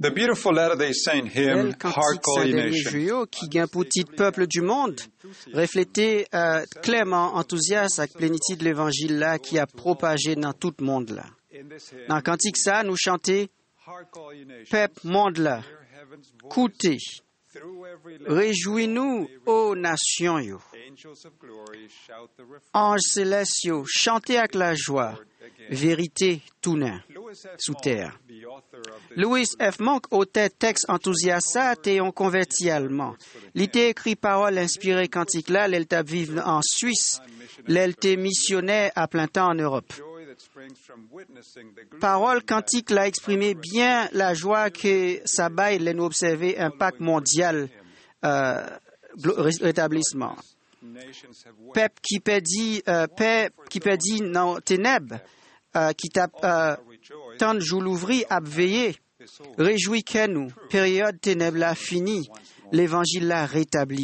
The beautiful Latter-day Saint hymn, Bel cantique Hark All Ye Saint-Denis Nations. Juillet qui gagne pour titre peuple du monde, reflété clairement enthousiaste avec plénitude de l'évangile là qui a propagé dans tout le monde là. Dans le cantique ça, nous chantons peuple monde là, écoutez, réjouis-nous aux nations yo. Anges célestes yo, chantez avec la joie, vérité tout nain sous terre. Louis F. Monk, auteur texte enthousiaste, et on converti allemand. Il a écrit parole inspirée cantique là, elle t'a vivre en Suisse, elle était missionnaire à plein temps en Europe. Parole cantique l'a exprimé bien la joie que ça baille nous observer impact mondial rétablissement. Peuple qui perdit dans ténèbres, qui tape tant de jours l'ouvri à veiller. Réjouis que nous, période ténèbres là finie, l'évangile là rétabli.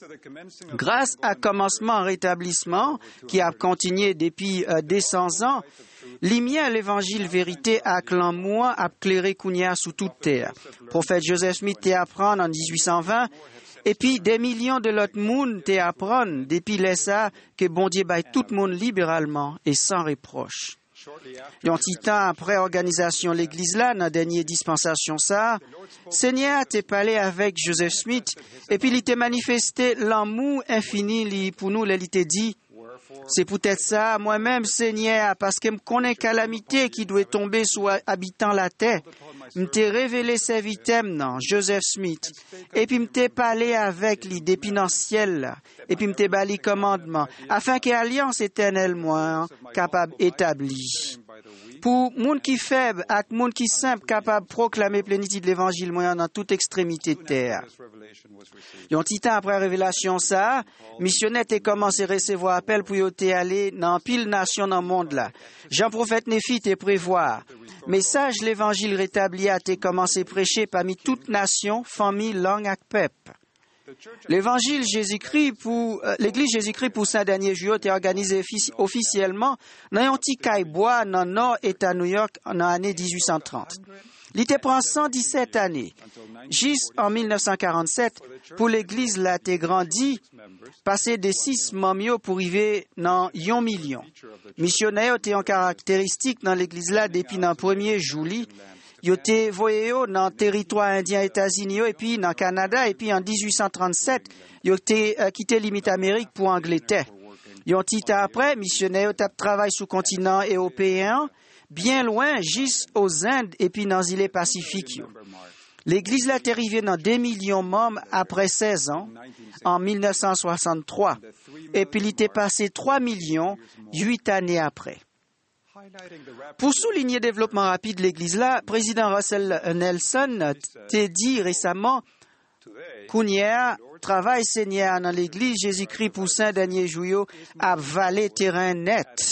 Grâce à commencement rétablissement qui a continué depuis des 100 ans, l'imien l'évangile vérité a clamoua a clairé Kounia sous toute terre. Prophète Joseph Smith t'est apprendre en 1820. Et puis, des millions de l'autre monde t'es apprendre depuis ça que bon Dieu baille tout le monde libéralement et sans reproche. Et un petit temps après organisation l'église là, dans la dernière dispensation ça, Seigneur t'est parlé avec Joseph Smith et puis il t'a manifesté l'amour infini pour nous, il t'a dit, c'est peut-être ça, moi-même, Seigneur, parce que me connais calamité qui doit tomber sur habitant la terre. Me t'ai révélé serviteur, non, Joseph Smith. Et puis me t'ai parlé avec lui depuis dans le ciel, et puis me t'ai bali commandement, afin que l'alliance éternelle, moi, capable établie. Pour monde qui faible, avec monde qui simple, capable de proclamer plénitude de l'évangile moyen dans toute extrémité de terre. Un petit temps après révélation ça, missionnaire a commencé à recevoir appel pour y aller dans pile nation dans le monde là. Jean prophète Néphi te prévoir. Message l'évangile rétabli a été commencé à prêcher parmi toute nation, famille, langue et peuple. L'évangile Jésus-Christ pour l'église Jésus-Christ pour Saint-Denis Juillet est organisée officiellement dans un petit caille-bois dans le nord État New York en l'année 1830. Il était prend 117 années. Juste en 1947, pour l'église là t'est grandi, passé de 6 membres pour arriver dans 1 million. Missionnaire était en caractéristique dans l'église là depuis le 1er juillet. Il était voyé dans le territoire indien États-Unis et puis dans le Canada et puis en 1837, il était quitté limite Amérique pour Angleterre. Un petit temps après, missionnaire a travaillé sur le continent européen, bien loin, jusqu'aux Indes et puis dans les îles Pacifiques. L'église là est arrivée dans 2 millions de membres après 16 ans, en 1963. Et puis il était passé 3 millions 8 années après. Pour souligner le développement rapide de l'église là, président Russell Nelson t'a dit récemment Kounia, travail Seigneur dans l'église Jésus-Christ pour Saint-Denis Juillet a valé terrain net.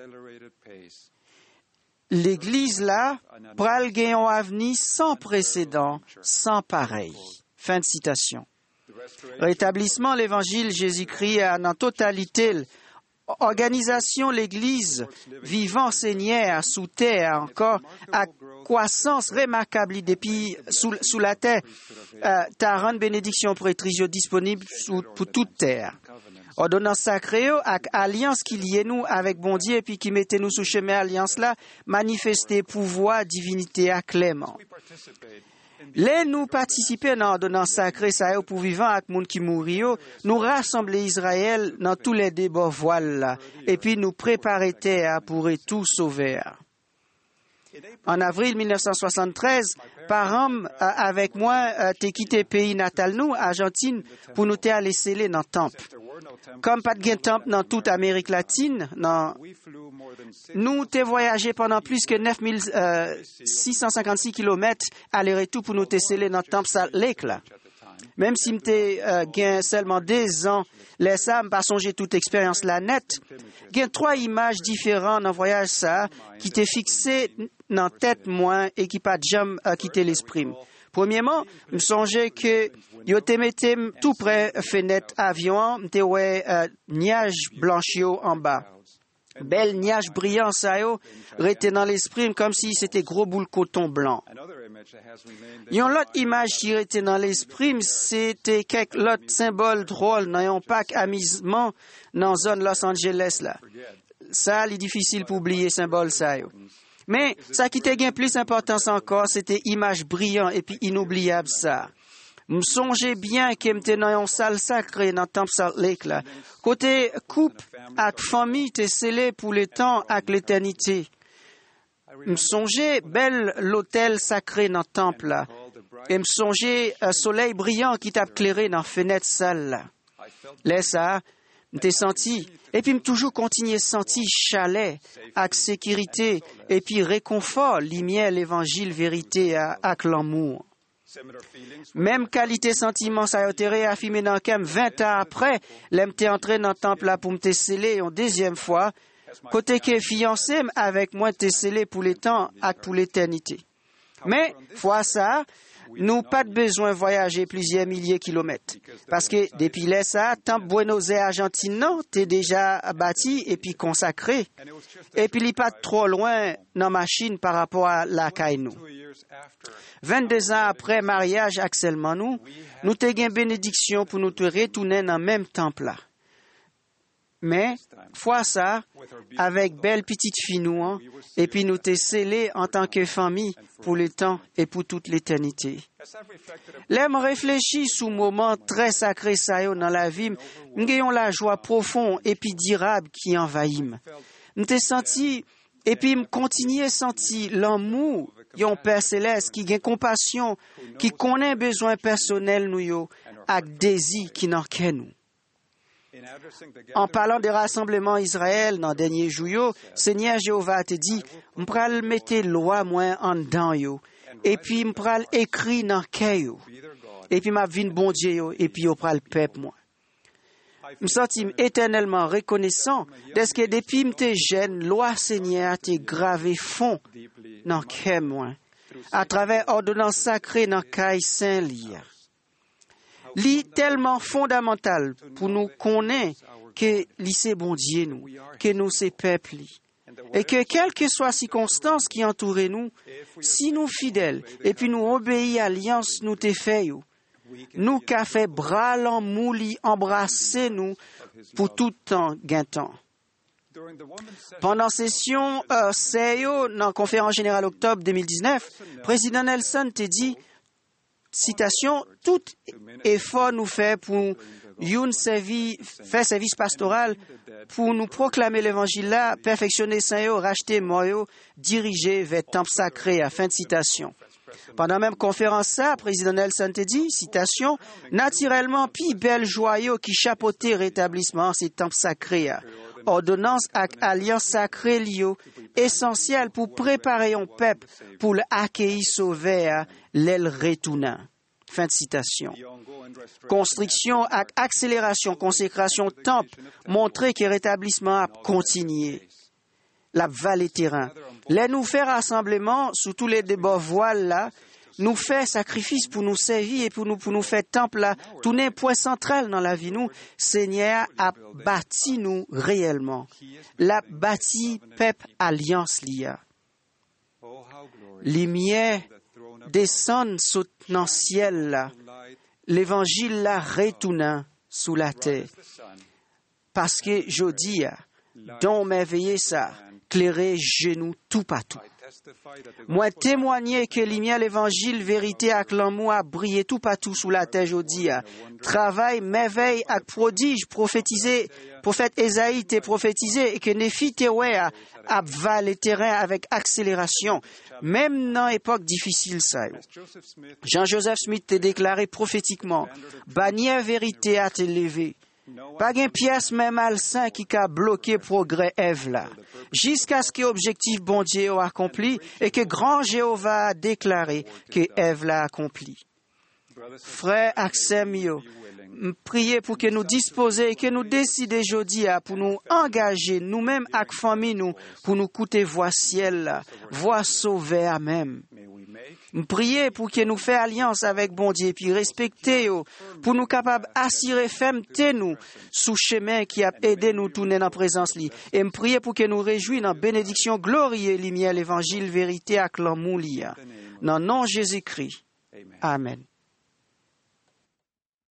L'église là, pral gagne un avenir sans précédent, sans pareil. Fin de citation. Rétablissement l'évangile Jésus-Christ dans totalité. Organisation l'église vivant Seigneur sous terre encore à croissance remarquable depuis sous la terre. T'as une bénédiction prêtrise disponible pour toute terre. Ordonnance sacrée avec alliance qui lie nous avec bon Dieu et puis qui mettait nous sous chemin alliance là manifester pouvoir divinité à clément. Les nous participer dans l'ordonnance sacrée ça pour vivant avec monde qui mourit nous rassembler Israël dans tous les débats voiles là et puis nous préparer terre pour tout sauver. En avril 1973, parents avec moi t'ai quitté pays natal nous Argentine pour nous aller sceller dans le temple. Comme pas de temple dans toute Amérique latine, nous t'ai voyagé pendant plus que 9656 km aller-retour pour nous sceller dans le temple Salt Lake là. Même si m'te gain seulement 2 ans, laisse me pas songer toute expérience la nette. Gain 3 images différentes dans voyage ça qui t'est fixé dans tête moins et qui pas jamais quitté l'esprit. Premièrement, me songeais que yo te mettais tout près fenêtre avion, m'te ouais nuage blanchio en bas. Bel nuage brillant, ça yo, rete dans l'esprit comme si c'était gros boule coton blanc. Yon l'autre image qui était dans l'esprit, c'était quelques autres symboles drôles dans un parc amusement dans la zone Los Angeles là. Ça, c'est difficile pour oublier symbole ça yo. Mais ça qui était bien plus importance encore, c'était image brillant et puis inoubliable ça. Me songeais bien que m'étais dans une salle sacrée dans Temple Salt Lake là. Côté couple avec famille t'es scellé pour le temps avec l'éternité. Me songeais belle l'hôtel sacré dans temple là. Et me songeais un soleil brillant qui t'a éclairé dans fenêtre salle là. Laisse ça, m'étais senti et puis me toujours continuer senti chalet avec sécurité et puis réconfort lumière l'évangile vérité avec l'amour. Même qualité sentiment ça a été réaffirmé dans Kem 20 ans après, l'emté entré dans le temple là pour me sceller une deuxième fois, côté que fiancé avec moi t'es scellé pour les temps et pour l'éternité. Mais fois ça, nous pas de besoin de voyager plusieurs milliers de kilomètres parce que depuis là ça, temple Buenos Aires Argentine non, t'es déjà bâti et puis consacré. Et puis il pas trop loin dans machine par rapport à la Caïnou. 22 ans après mariage actuellement nous t'ai gain bénédiction pour nous te retourner dans le même temple là. Mais, fois ça, avec belle petite fille nous, et puis nous t'es scellés en tant que famille pour le temps et pour toute l'éternité. Là, me réfléchis sous moment très sacré ça yo dans la vie, m'ayons la joie profonde et puis durable qui envahit. Nous t'ai senti, et puis me continuer senti l'amour yon Père Céleste qui gagne compassion, qui connaît besoin personnel nous yo, avec désir qui n'en qu'est nous. En parlant des rassemblements Israël dans le dernier jour, Seigneur Jéhovah te dit, m'pral mette loi moins en dedans yo, et puis m'pral écrit dans cœur yo, et puis m'a vinn bon Dieu yo, et puis yo pral peuple moi. M'sentim éternellement reconnaissant d'est-ce que depuis m'te jeune, loi Seigneur te gravé fond dans cœur moi, à travers ordonnance sacrée dans caille saint lire. Li tellement fondamental pour nous connaître que li c'est bon Dieu nous, que nous c'est peuple li. Et que quelles que soient les circonstances qui entourent nous, si nous fidèles et puis nous obéissons à l'alliance nous te fait, nous qu'a fait bras l'amour li embrasser nous pour tout temps gain-temps. Pendant session CIO dans la conférence générale octobre 2019, président Nelson te dit citation, tout effort nous fait pour faire service pastoral, pour nous proclamer l'évangile là, perfectionner Saint-Yo, racheter Moyo, diriger vers le temple sacré, à fin de citation. Pendant la même conférence ça, président Nelson te dit, citation, naturellement, puis belle joyau qui chapeautait rétablissement ces temples sacrés, ordonnance avec alliance sacrée lio, essentielle pour préparer un peuple pour l'accueillir sauver l'aile retournant. Fin de citation. Construction avec accélération, consécration temple, montrer que rétablissement a continué. La vallée terrain. Les nous faire rassemblement sous tous les débats voiles là, nous fait sacrifice pour nous servir et pour nous faire temple là, tourner point central dans la vie nous. Seigneur a bâti nous réellement. L'a bâti peuple alliance lia. Lumière descend dans le ciel là. L'évangile là retournant sous la terre. Parce que je dis, dans merveilleux ça, clairer genoux tout partout. Moi témoigner que lumière l'évangile vérité avec l'amour a brillé tout partout sous la terre jodi travail merveille avec prodige prophétisé prophète Ésaïe t'est prophétisé et que Néphi Tewe a valé terrain avec accélération même dans époque difficile ça. Jean-Joseph Smith t'a déclaré prophétiquement bannière vérité a été levée. Pas une pièce même malsain qui a bloqué progrès Ève là. Jusqu'à ce que l'objectif bon Dieu a accompli et que grand Jéhovah a déclaré que Ève l'a accompli. Frère Axemio, priez pour que nous disposions et que nous décidions aujourd'hui pour nous engager nous-mêmes avec famille nous pour nous coûter voix ciel là, voix sauver à même. Je prie pour que nous fassions alliance avec bon Dieu, puis respecter, pour nous capables d'assurer femme nous sous chemin qui a aidé nous tourner dans la présence li. Et je prie pour que nous réjouissions dans bénédiction glorieuse lumière l'évangile vérité avec l'amour lia. Dans le nom de Jésus-Christ. Amen.